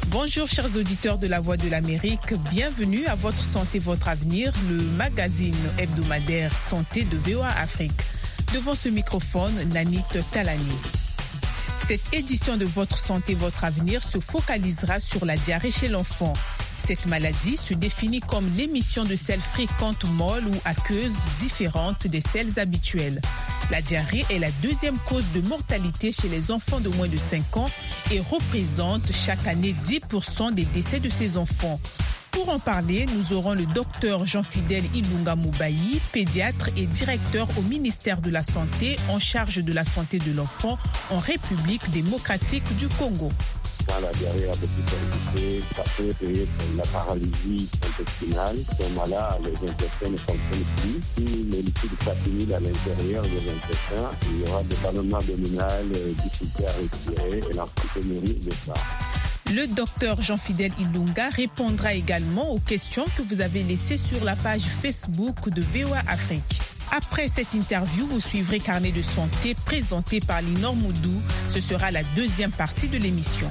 Bonjour chers auditeurs de La Voix de l'Amérique, bienvenue à Votre Santé, Votre Avenir, le magazine hebdomadaire Santé de VOA Afrique. Devant ce microphone, Nanit Talani. Cette édition de Votre Santé, Votre Avenir se focalisera sur la diarrhée chez l'enfant. Cette maladie se définit comme l'émission de selles fréquentes molles ou aqueuses différentes des selles habituelles. La diarrhée est la deuxième cause de mortalité chez les enfants de moins de 5 ans et représente chaque année 10% des décès de ces enfants. Pour en parler, nous aurons le docteur Jean-Fidèle Ilunga Moubayi, pédiatre et directeur au ministère de la Santé en charge de la santé de l'enfant en République démocratique du Congo. Quand la diarrhée a beaucoup qualité, ça peut créer la paralysie intestinale. À ce moment-là, les intestins ne fonctionnent plus. Si les liquides s'accumulent à l'intérieur des intestins, il y aura des ballonnements abdominales, difficulté à respirer et l'enfant peut mourir de ça. Le docteur Jean-Fidèle Ilunga répondra également aux questions que vous avez laissées sur la page Facebook de VOA Afrique. Après cette interview, vous suivrez Carnet de santé présenté par Linor Moudou. Ce sera la deuxième partie de l'émission.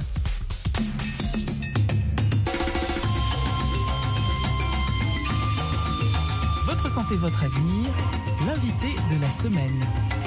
Votre santé, votre avenir, l'invité de la semaine.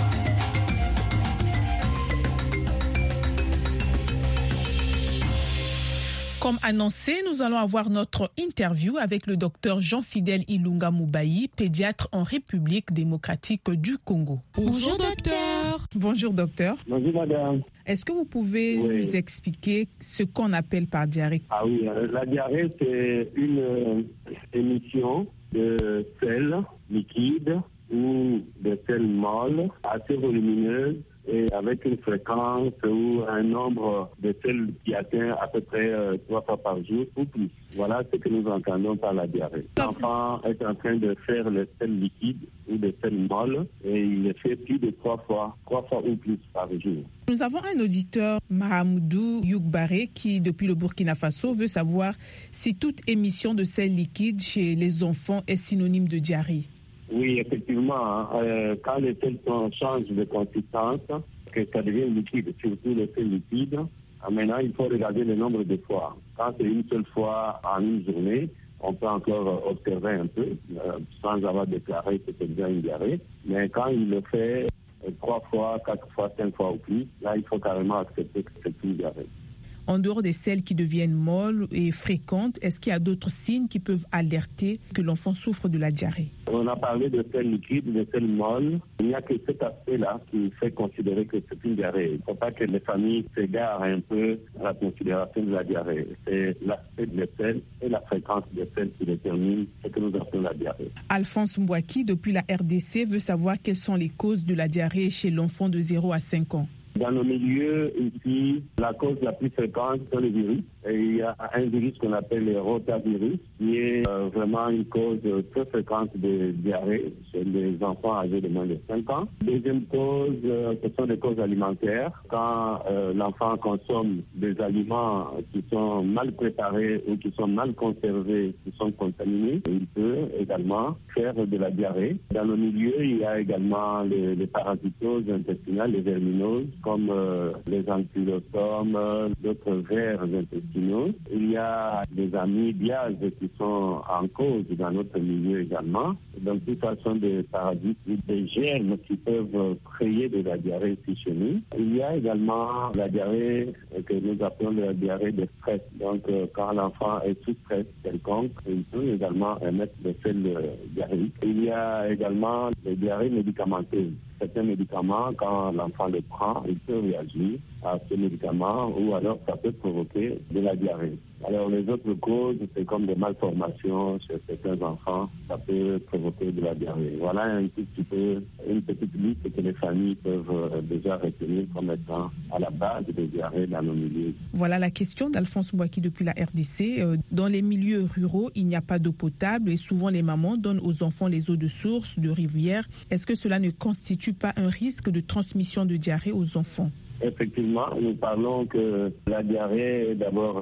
Comme annoncé, nous allons avoir notre interview avec le docteur Jean-Fidèle Ilunga Moubayi, pédiatre en République démocratique du Congo. Bonjour docteur. Bonjour docteur. Bonjour madame. Est-ce que vous pouvez nous expliquer ce qu'on appelle par diarrhée? Ah oui, la diarrhée c'est une émission de selles liquides ou de selles molles assez volumineuses et avec une fréquence ou un nombre de selles qui atteint à peu près 3 fois par jour ou plus. Voilà ce que nous entendons par la diarrhée. L'enfant est en train de faire les selles liquides ou des selles molles et il le fait plus de 3 fois ou plus par jour. Nous avons un auditeur, Mahamoudou Youkbaré, qui depuis le Burkina Faso veut savoir si toute émission de selles liquides chez les enfants est synonyme de diarrhée. Oui, effectivement, quand les selles changent de consistance, que ça devient liquide, surtout les selles liquides, maintenant il faut regarder le nombre de fois. Quand c'est une seule fois en une journée, on peut encore observer un peu, sans avoir déclaré que c'est bien une diarrhée. Mais quand il le fait 3 fois, 4 fois, 5 fois ou plus, là il faut carrément accepter que c'est une diarrhée. En dehors des selles qui deviennent molles et fréquentes, est-ce qu'il y a d'autres signes qui peuvent alerter que l'enfant souffre de la diarrhée? On a parlé de selles liquides, de selles molles. Il n'y a que cet aspect-là qui fait considérer que c'est une diarrhée. Il ne faut pas que les familles s'égarent un peu à la considération de la diarrhée. C'est l'aspect des selles et la fréquence des selles qui déterminent ce que nous appelons la diarrhée. Alphonse Mbouaki, depuis la RDC, veut savoir quelles sont les causes de la diarrhée chez l'enfant de 0 à 5 ans. Dans nos milieux, ici, la cause la plus fréquente, c'est le virus. Et il y a un virus qu'on appelle le rotavirus, qui est vraiment une cause très fréquente de diarrhée chez les enfants âgés de moins de 5 ans. Deuxième cause, ce sont des causes alimentaires. Quand l'enfant consomme des aliments qui sont mal préparés ou qui sont mal conservés, qui sont contaminés, il peut également faire de la diarrhée. Dans nos milieux, il y a également les parasitoses intestinales, les verminoses, comme les ankylostomes, d'autres vers intestinaux. Il y a des amibiases qui sont en cause dans notre milieu également. Donc, tout ça sont des parasites, des germes qui peuvent créer de la diarrhée ici chez nous. Il y a également la diarrhée que nous appelons la diarrhée de stress. Donc, quand l'enfant est sous stress quelconque, il peut également émettre des selles diarrhéiques. Il y a également les diarrhées médicamenteuses. Certains médicaments, quand l'enfant les prend, il peut réagir à ces médicaments ou alors ça peut provoquer de la diarrhée. Alors les autres causes, c'est comme des malformations chez certains enfants, ça peut provoquer de la diarrhée. Voilà un tout petit peu une petite liste que les familles peuvent déjà retenir comme étant à la base des diarrhées dans nos milieux. Voilà la question d'Alphonse Mbouaki depuis la RDC. Dans les milieux ruraux, il n'y a pas d'eau potable et souvent les mamans donnent aux enfants les eaux de source, de rivière. Est-ce que cela ne constitue pas un risque de transmission de diarrhée aux enfants? Effectivement, nous parlons que la diarrhée est d'abord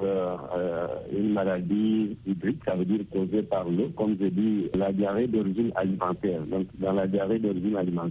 une maladie hydrique, ça veut dire causée par l'eau. Comme je dis, la diarrhée d'origine alimentaire. Donc, dans la diarrhée d'origine alimentaire,